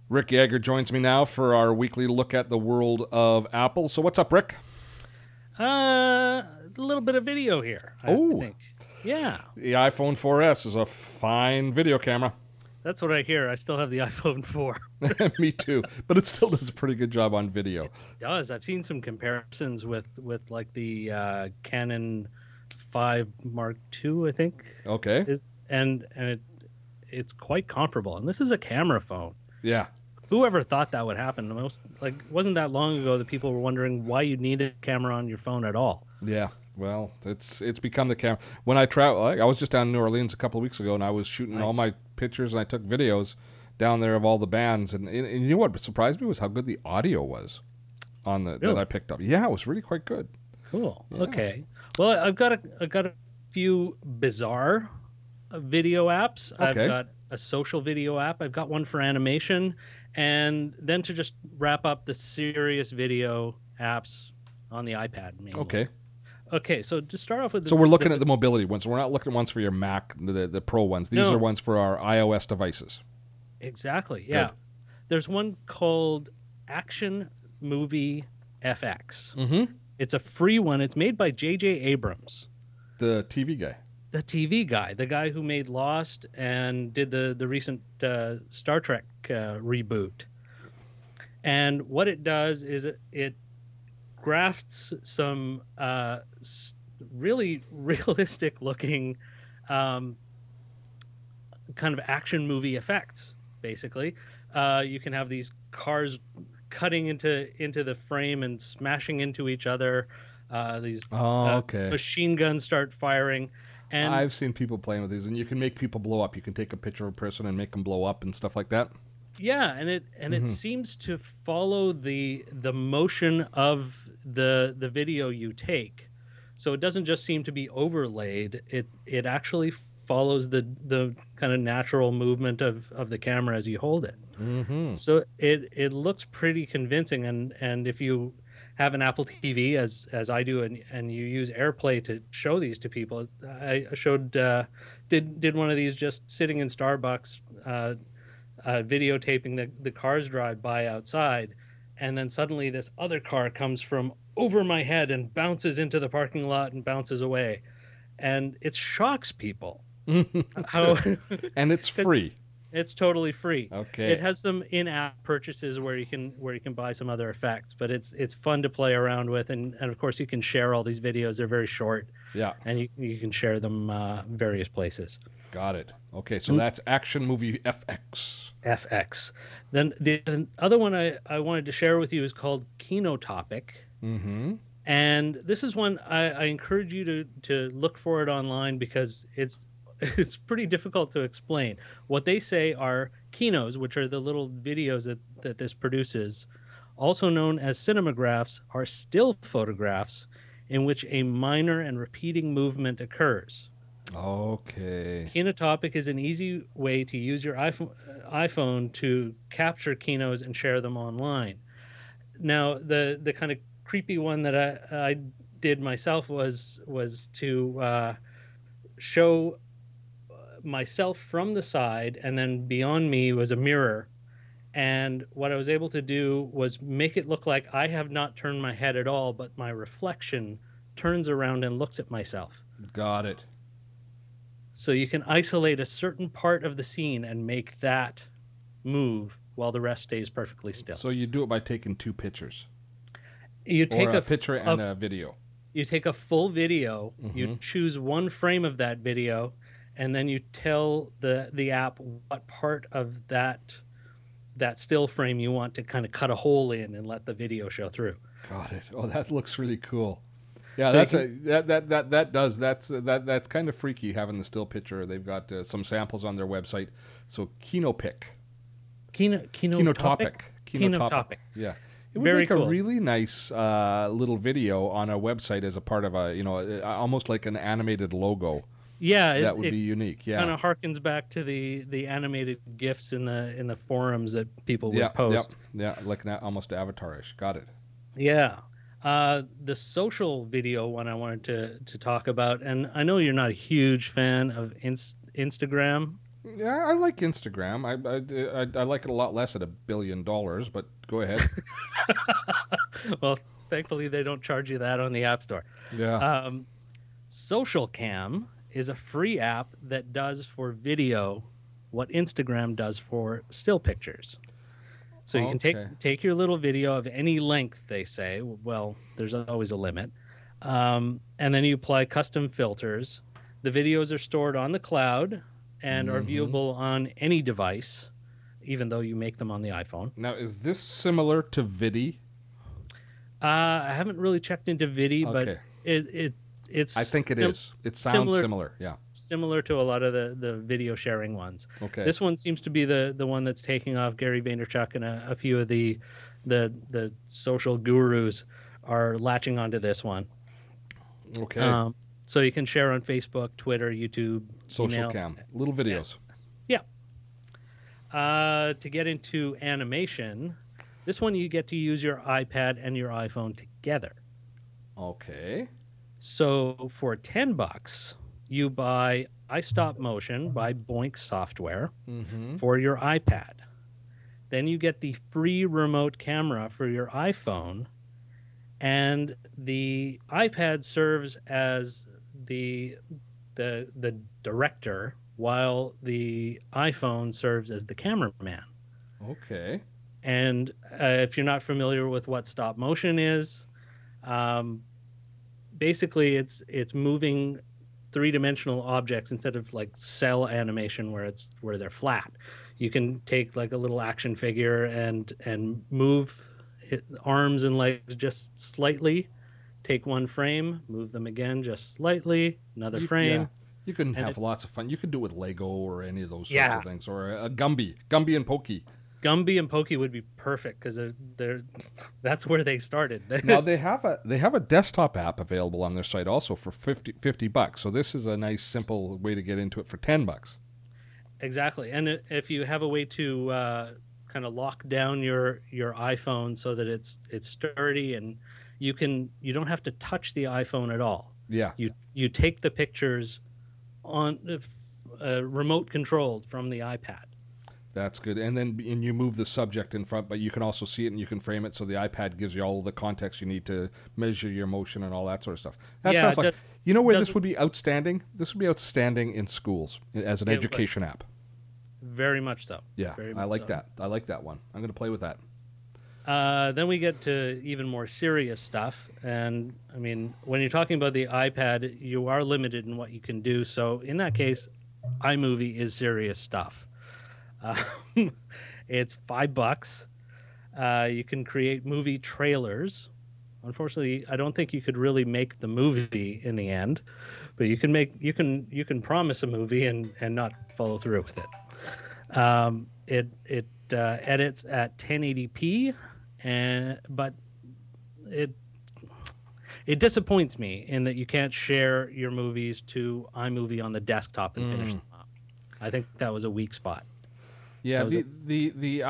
Rick Yeager joins me now for our weekly look at the world of Apple. So what's up, Rick? A little bit of video here, I Oh, think. Yeah, the iPhone 4S is a fine video camera. that's what I hear. I still have the iPhone 4. Me too, but it still does a pretty good job on video. It does. I've seen some comparisons with like the Canon 5 Mark II, I think Okay. is, and it's quite comparable. And this is a camera phone. Yeah. Whoever thought that would happen? The most like wasn't that long ago that people were wondering why you needed a camera on your phone at all. Yeah. Well, it's become the camera. When I travel, I was just down in New Orleans a couple of weeks ago, and I was shooting all Nice. my pictures and I took videos down there of all the bands, and you know what surprised me was how good the audio was on the that I Really? picked up. Yeah, it was really quite good. Cool. Yeah. Okay. Well, I've got a few bizarre video apps. I've Okay. got a social video app. I've got one for animation, and then to just wrap up the serious video apps on the iPad mainly. Okay. Okay. So to start off with So we're looking at the mobility ones. We're not looking at ones for your Mac, the Pro ones. These no, are ones for our iOS devices. exactly. Yeah. Good. There's one called Action Movie FX. Mm-hmm. It's a free one. It's made by J.J. Abrams, The TV guy. the TV guy, the guy who made Lost and did the recent Star Trek reboot. And what it does is it grafts some really realistic looking um, kind of action movie effects. Basically, you can have these cars cutting into the frame and smashing into each other. These Oh, okay. machine guns start firing, and I've seen people playing with these, and you can make people blow up. You can take a picture of a person and make them blow up and stuff like that. yeah, and it seems to follow the motion of the video you take. So it doesn't just seem to be overlaid. It actually follows the kind of natural movement of the camera as you hold it. Mm-hmm. So it looks pretty convincing, and if you have an Apple TV as I do, and you use AirPlay to show these to people, I showed did one of these just sitting in Starbucks, videotaping the cars drive by outside, and then suddenly this other car comes from over my head and bounces into the parking lot and bounces away, and it shocks people how And it's 'cause free. it's totally free. Okay. It has some in-app purchases where you can buy some other effects, but it's fun to play around with, and of course you can share all these videos. They're very short, Yeah. and you can share them various places. Got it. Okay, so that's Action Movie FX. FX. Then the other one I wanted to share with you is called Kinotopic. Mm-hmm. And this is one I encourage you to look for it online because it's pretty difficult to explain. What they say are kinos, which are the little videos that this produces, also known as cinemagraphs, are still photographs in which a minor and repeating movement occurs. Okay. Kinotopic is an easy way to use your iPhone to capture kinos and share them online. Now, the kind of creepy one that I did myself was to show myself from the side, and then beyond me was a mirror. And what I was able to do was make it look like I have not turned my head at all, but my reflection turns around and looks at myself. Got it. So you can isolate a certain part of the scene and make that move while the rest stays perfectly still. So you do it by taking two pictures, You take or a picture and a a video. you take a full video, you Mhm. choose one frame of that video, and then you tell the app what part of that still frame you want to kind of cut a hole in and let the video show through. Got it. Oh, that looks really cool. Yeah, So you that's can a that does that's kind of freaky having the still picture. They've got some samples on their website. So Kinopic, Kinotopic. Kinotopic. Yeah, it would Very make a cool. really nice little video on a website as a part of a almost like an animated logo. Yeah, That would it be unique. kind Yeah. of harkens back to the animated gifs in the forums that people Yeah. would post. Yeah. Like almost avatarish. Got it. Yeah. The social video one I wanted to talk about, and I know you're not a huge fan of Instagram. Yeah, I like Instagram. I like it a lot less at $1 billion, but go ahead. Well, thankfully they don't charge you that on the App Store. Yeah. Um, Social Cam is a free app that does for video what Instagram does for still pictures. So you can Okay. take your little video of any length, they say. Well, there's always a limit. And then you apply custom filters. The videos are stored on the cloud and are Mm-hmm. viewable on any device, even though you make them on the iPhone. Now, is this similar to Vidi? I haven't really checked into Vidi, but Okay. it's I think it is. It sounds similar similar. Yeah. similar to a lot of the video sharing ones. Okay. This one seems to be the one that's taking off. Gary Vaynerchuk and a few of the social gurus are latching onto this one. Okay. So you can share on Facebook, Twitter, YouTube, Social email. cam. Little videos. Yeah. To get into animation, this one you get to use your iPad and your iPhone together. Okay. So for $10, you buy iStop Motion by Boink Software Mm-hmm. for your iPad. Then you get the free remote camera for your iPhone, and the iPad serves as the director, while the iPhone serves as the cameraman. Okay. And if you're not familiar with what stop motion is, um, basically it's moving three-dimensional objects instead of like cell animation where they're flat. You can take like a little action figure and move arms and legs just slightly, take one frame, move them again just slightly, another Yeah. frame, You can and have lots of fun. You can do it with Lego or any of those sorts yeah. of things, or a Gumby and Pokey. Gumby and Pokey would be perfect because they're that's where they started. Now they have a desktop app available on their site also for $50. So this is a nice simple way to get into it for $10. Exactly, and if you have a way to kind of lock down your iPhone so that it's sturdy and you don't have to touch the iPhone at all. Yeah. You take the pictures on remote controlled from the iPad. That's good. And you move the subject in front, but you can also see it and you can frame it so the iPad gives you all the context you need to measure your motion and all that sort of stuff. That Yeah, sounds like, you know where this doesn't- would be outstanding? This would be outstanding in schools as an It would. education app. Very much so. Yeah, Very I much like so. that. I like that one. I'm going to play with that. Then we get to even more serious stuff. And I mean, when you're talking about the iPad, you are limited in what you can do. So in that case, iMovie is serious stuff. It's $5. You can create movie trailers. Unfortunately, I don't think you could really make the movie in the end, but you can promise a movie and not follow through with it. It edits at 1080p, but it disappoints me in that you can't share your movies to iMovie on the desktop and finish them up. I think that was a weak spot. Yeah, the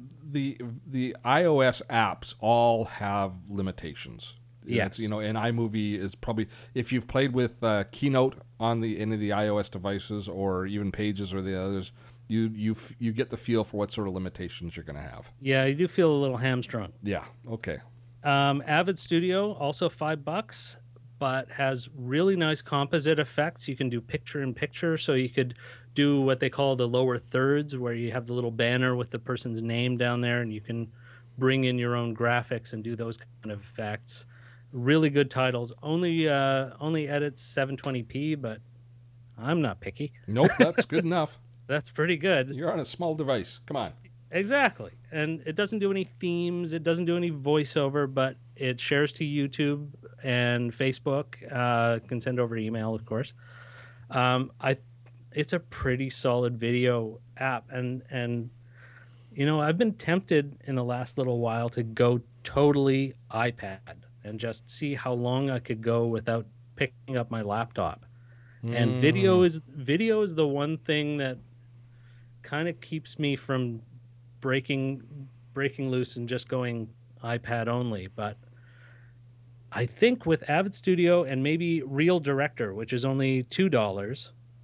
iOS apps all have limitations. Yes. And iMovie is probably, if you've played with Keynote on any of the iOS devices or even Pages or the others, you get the feel for what sort of limitations you're going to have. Yeah, you do feel a little hamstrung. Yeah. Okay. Avid Studio, also $5, but has really nice composite effects. You can do picture in picture, so you could do what they call the lower thirds, where you have the little banner with the person's name down there, and you can bring in your own graphics and do those kind of effects. Really good titles. Only edits 720p, but I'm not picky. Nope, that's good enough. That's pretty good. You're on a small device. Come on. Exactly. And it doesn't do any themes, it doesn't do any voiceover, but it shares to YouTube and Facebook. Can send over email, of course. It's a pretty solid video app, and I've been tempted in the last little while to go totally iPad and just see how long I could go without picking up my laptop. And video is the one thing that kind of keeps me from breaking loose and just going iPad only. But I think with Avid Studio and maybe Real Director, which is only $2,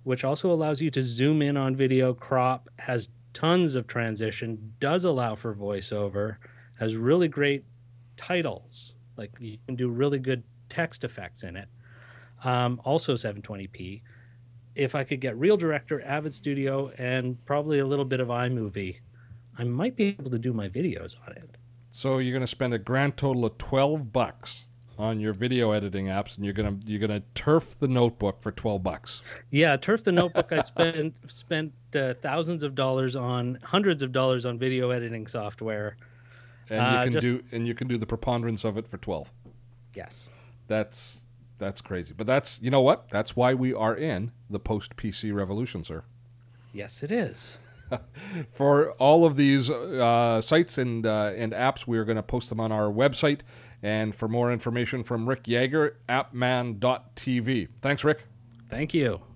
which also allows you to zoom in on video, crop, has tons of transition, does allow for voiceover, has really great titles. Like you can do really good text effects in it. Also 720p. If I could get Real Director, Avid Studio, and probably a little bit of iMovie, I might be able to do my videos on it. So you're going to spend a grand total of $12 on your video editing apps, and you're gonna turf the notebook for $12. Yeah, Turf the Notebook. I spent thousands of dollars on, hundreds of dollars on video editing software. And you can do the preponderance of it for 12. Yes. That's crazy. But that's, you know what? That's why we are in the post PC revolution, sir. Yes, it is. For all of these sites and apps, we are going to post them on our website. And for more information from Rick Yeager, appman.tv. Thanks, Rick. Thank you.